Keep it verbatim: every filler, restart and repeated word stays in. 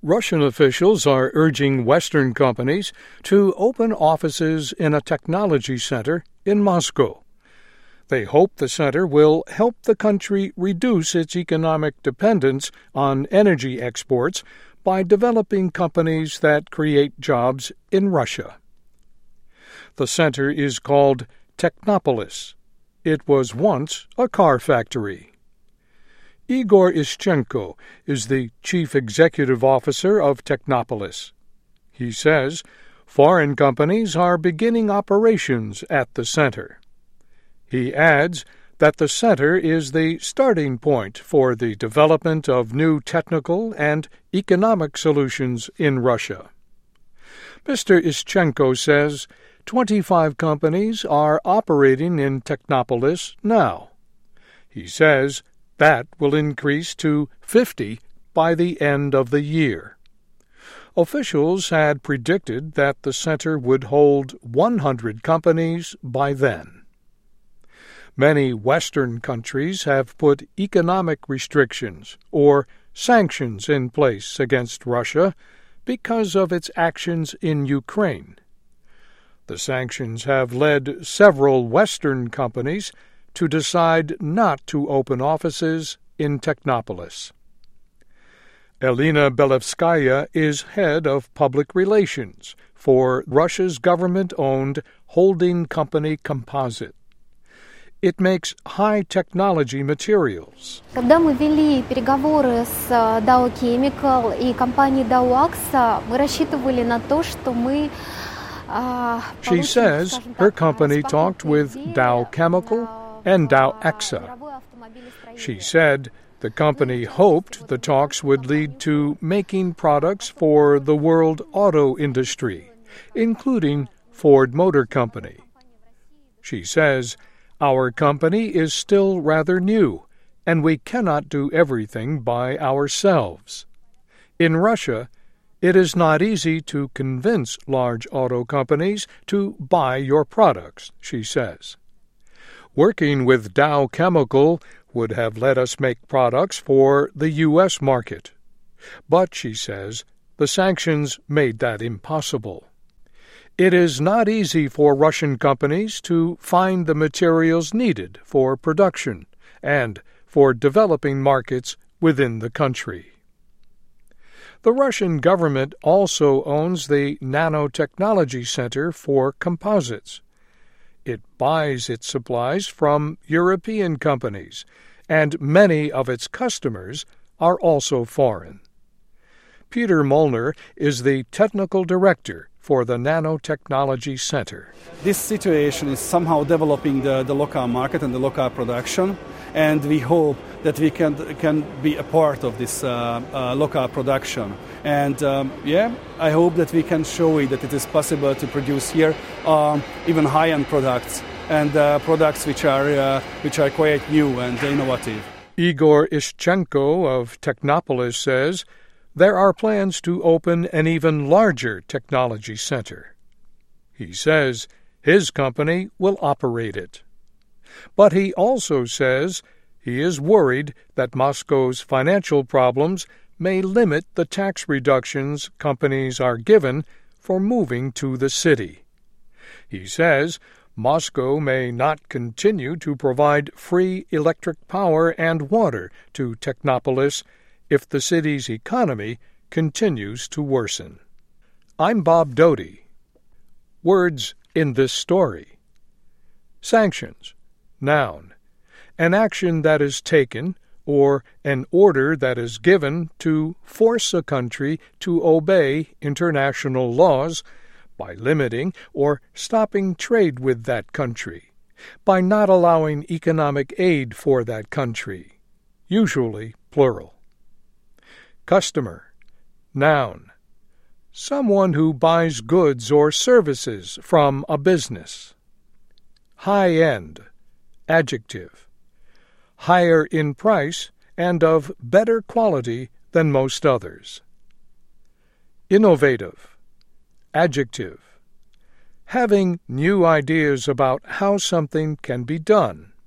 Russian officials are urging Western companies to open offices in a technology center in Moscow. They hope the center will help the country reduce its economic dependence on energy exports by developing companies that create jobs in Russia. The center is called Technopolis. It was once a car factory. Igor Ischenko is the chief executive officer of Technopolis. He says foreign companies are beginning operations at the center. He adds that the center is the starting point for the development of new technical and economic solutions in Russia. Mister Ischenko says twenty-five companies are operating in Technopolis now. He says that will increase to fifty by the end of the year. Officials had predicted that the center would hold one hundred companies by then. Many Western countries have put economic restrictions or sanctions in place against Russia because of its actions in Ukraine. The sanctions have led several Western companies to decide not to open offices in Technopolis. Elena Belevskaya is head of public relations for Russia's government-owned holding company Composite. It makes high-technology materials. Когда мы вели переговоры с Dow Chemical и компанией Dow AXA, мы рассчитывали на то, что мы She says her company talked with Dow Chemical and Dow AXA. She said the company hoped the talks would lead to making products for the world auto industry, including Ford Motor Company. She says, "Our company is still rather new, and we cannot do everything by ourselves. In Russia, it is not easy to convince large auto companies to buy your products," she says. Working with Dow Chemical would have let us make products for the U S market. But, she says, the sanctions made that impossible. It is not easy for Russian companies to find the materials needed for production and for developing markets within the country. The Russian government also owns the Nanotechnology Center for Composites. It buys its supplies from European companies, and many of its customers are also foreign. Peter Molnar is the technical director for the Nanotechnology Center. This situation is somehow developing the, the local market and the local production, and we hope that we can can be a part of this uh, uh, local production. And um, yeah, I hope that we can show it that it is possible to produce here um, even high-end products and uh, products which are uh, which are quite new and innovative. Igor Ischenko of Technopolis says there are plans to open an even larger technology center. He says his company will operate it. But he also says he is worried that Moscow's financial problems may limit the tax reductions companies are given for moving to the city. He says Moscow may not continue to provide free electric power and water to Technopolis if the city's economy continues to worsen. I'm Bob Doty. Words in this story. Sanctions. Noun. An action that is taken or an order that is given to force a country to obey international laws by limiting or stopping trade with that country, by not allowing economic aid for that country, usually plural. Customer. Noun. Someone who buys goods or services from a business. High-end. Adjective. Higher in price and of better quality than most others. Innovative. Adjective. Having new ideas about how something can be done.